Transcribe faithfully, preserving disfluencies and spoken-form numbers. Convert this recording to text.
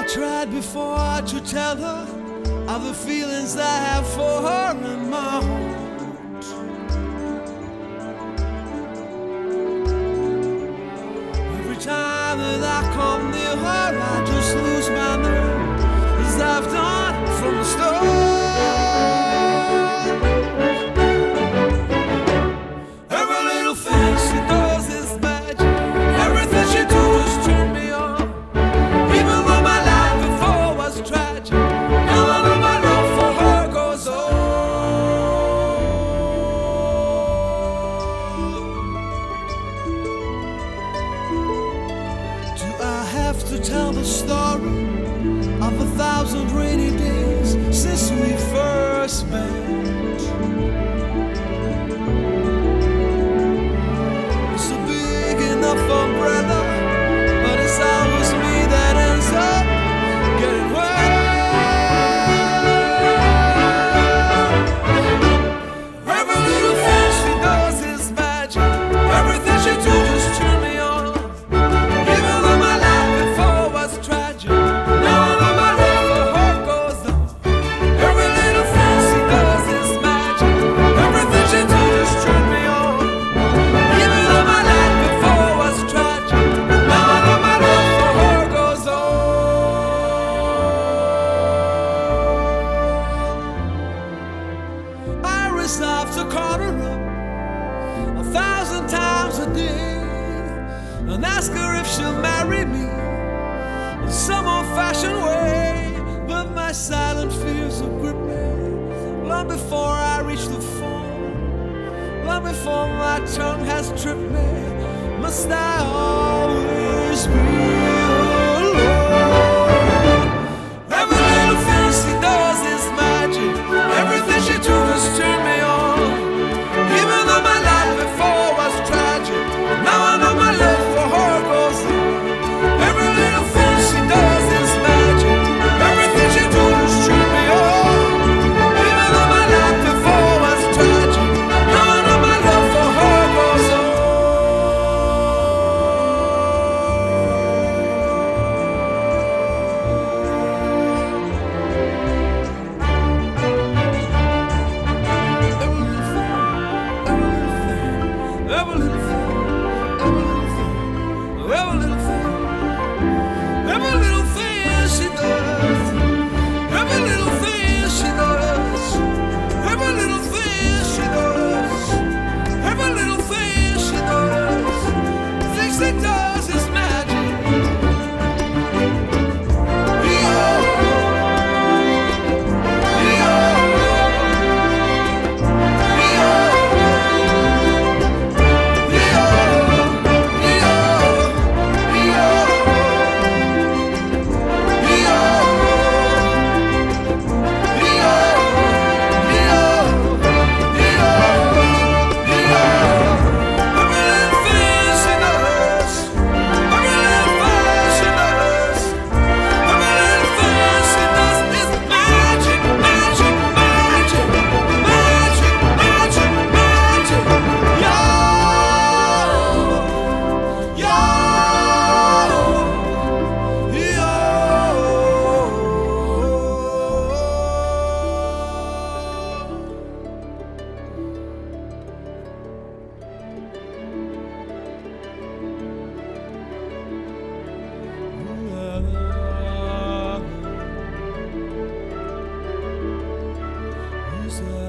tried before to tell her of the feelings I have for her in my heart. Every time that I come near her, I just lose my nerve, as I've done from the start. Every little thing she does is magic. Everything she does turn me on. Even though my life before was tragic, now I know my love for her goes on. Do I have to tell the story of a thousand rainy days since we first met? It's a big enough umbrella, but it's always me that ends up getting wet. Every little thing she does is magic. Everything she do just turn me on. Even though my life before was tragic, now I know my love for her goes on. Every little thing she does is magic. Everything she do just turn me on. Even though my life before was tragic, now I know my love for her goes on. I resolve to call her up a thousand times a day and ask her if she'll marry me in some old-fashioned way. But my silent fears will grip me long before I reach the phone, long before my tongue has tripped me. Must I always be alone? Every little thing she does is magic. Everything she does turn me on. Even though my life before was tragic, now I know my love for her goes on. Every little thing she does is magic. Everything she does turn me on. Even though my life before was tragic, now I know my love for her goes on. Every little thing, every little thing, every little thing, every little thing, every little thing she does, every little thing she does, every little thing she does, every little thing she does, things she does is magic. Yeah, Is